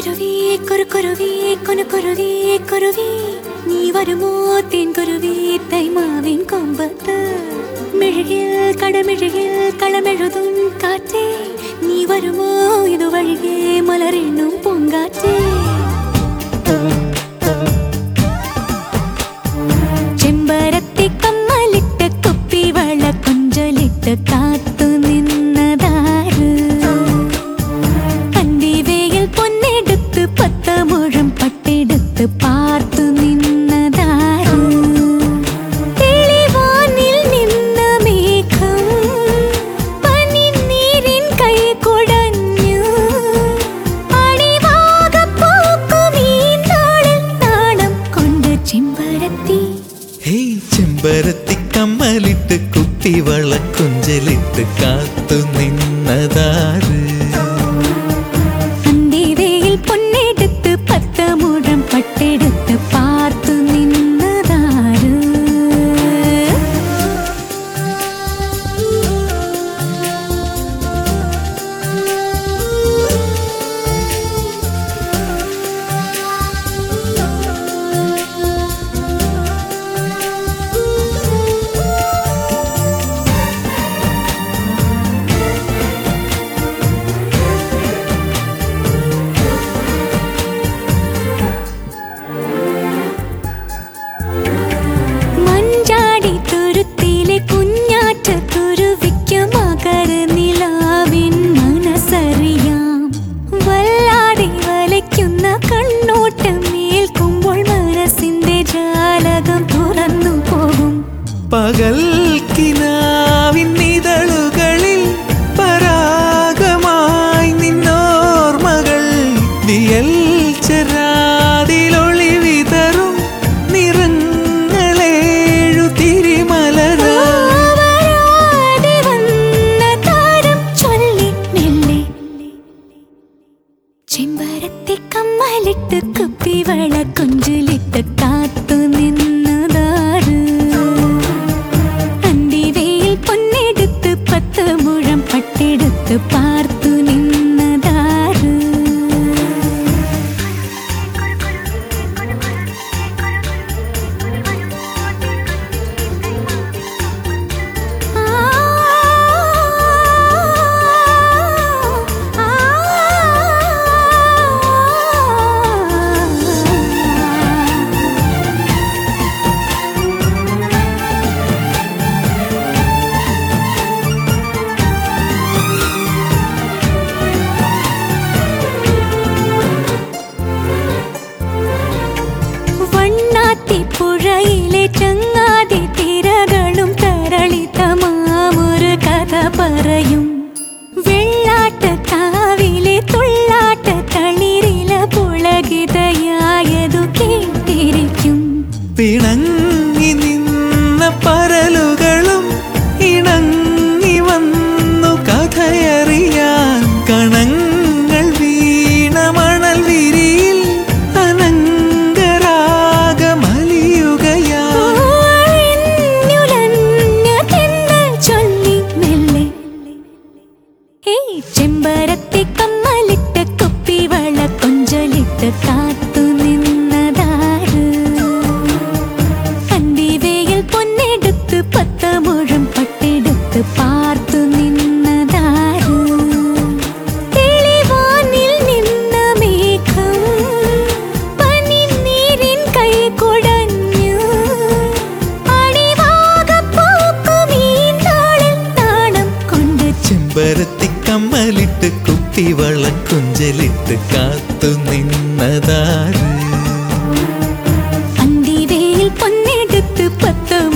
കുരുവി കുറുകുരുവി കുനുകുരുവി കുരുവി നീ വരുമോ തേൻകുരുവി തൈമാവിൻ കൊമ്പത്ത് മെഴുകിൽ കടമെഴുകിൽ കളമെഴുതും കാറ്റേ നീ വരുമോ ഇതുവഴികെ മലരെണ്ണും പൂങ്കാറ്റേ ചെമ്പരത്തി കമ്മലിട്ട് കുപ്പിവള കൊഞ്ചലിട്ട് കാത്തു നിന്നതാര് കന്തിവേയിൽ പൊന്നെടുത്ത് 10 മുഴം പട്ടെടുത്ത് പാർത്തു നിന്നതാര് തെളിവാനിൽ നിന്ന മേഘം പനിനീരിൻ കൈ കുടഞ്ഞു അടിവാകപ്പൂക്കും ഈ നാളിൽ നാണം കൊണ്ട് ചെമ്പരത്തി ചെമ്പരത്തി കമ്മലിട്ട് കുപ്പിവള കൊഞ്ചലിട്ട് കാത്തു നിന്നതാര് അന്തിവേയിൽ പൊന്നെടുത്ത് 10 മുഴം പട്ടെടുത്ത് പാർത്തു നിന്നതാര് മഞ്ചാടി തുരുത്തിലെ കുഞ്ഞാറ്റ കുരുവിക്ക് മകരനിലാവിൻ മനസ്സറിയാം വല്ലാതെ വലയ്ക്കുന്ന കണ്ണോട്ടം ഏൽക്കുമ്പോൾ മനസ്സിന്റെ ജാലകം തുറന്നു പോകും പകൽ കിനാവിൻ ഇതളുകളിൽ പരാഗമായി നിന്നോർമകൾ ദിയൽ ചെറാതിലൊളി വിതറും നിറങ്ങളേഴു തിരിമലരാ വരാതെ വന്ന താരം ചൊല്ലി മെല്ലെ ചെമ്പരത്തി കമ്മലിട്ട് കുപ്പിവള കൊഞ്ചലിട്ട് കാത്തു നിന്നതാര് അന്തിവേയിൽ പൊന്നെടുത്ത് 10 മുഴം പട്ടെടുത്ത് പാർത്തു നിന്നതാര് വണ്ണാത്തിപ്പുഴയിലെ ചങ്ങാതി തിരകളും തരളിതമാമൊരു കഥ പറയും വെള്ളാട്ടക്കാവിലെ തുള്ളാട്ട തളിരില പുളകിതയായതു കേട്ടിരിക്കും പിണങ്ങി നിന്ന പരലുകളും ഇണങ്ങി വന്നു കഥയറിയാൻ കണങ്ങൾ വീണ മണൽ വിരിയിൽ ചെമ്പരത്തി കമ്മലിട്ട് കുപ്പിവള കൊഞ്ചലിട്ട് കാത്തു നിന്നതാര് അന്തിവേയിൽ പൊന്നെടുത്ത് 10 മുഴം പട്ടെടുത്ത് പാർത്തു നിന്നതാര് തെളിവാനിൽ നിന്ന മേഘം പനിനീരിൻ കൈ കുടഞ്ഞു അടിവാകപ്പൂക്കും ഈ നാളിൽ നാണം കൊണ്ട് ചെമ്പരത്തി കമ്മലിട്ട് കുപ്പിവള കൊഞ്ചലിട്ട് കാത്തു നിന്നതാര് അന്തിവേയിൽ പൊന്നെടുത്ത് 10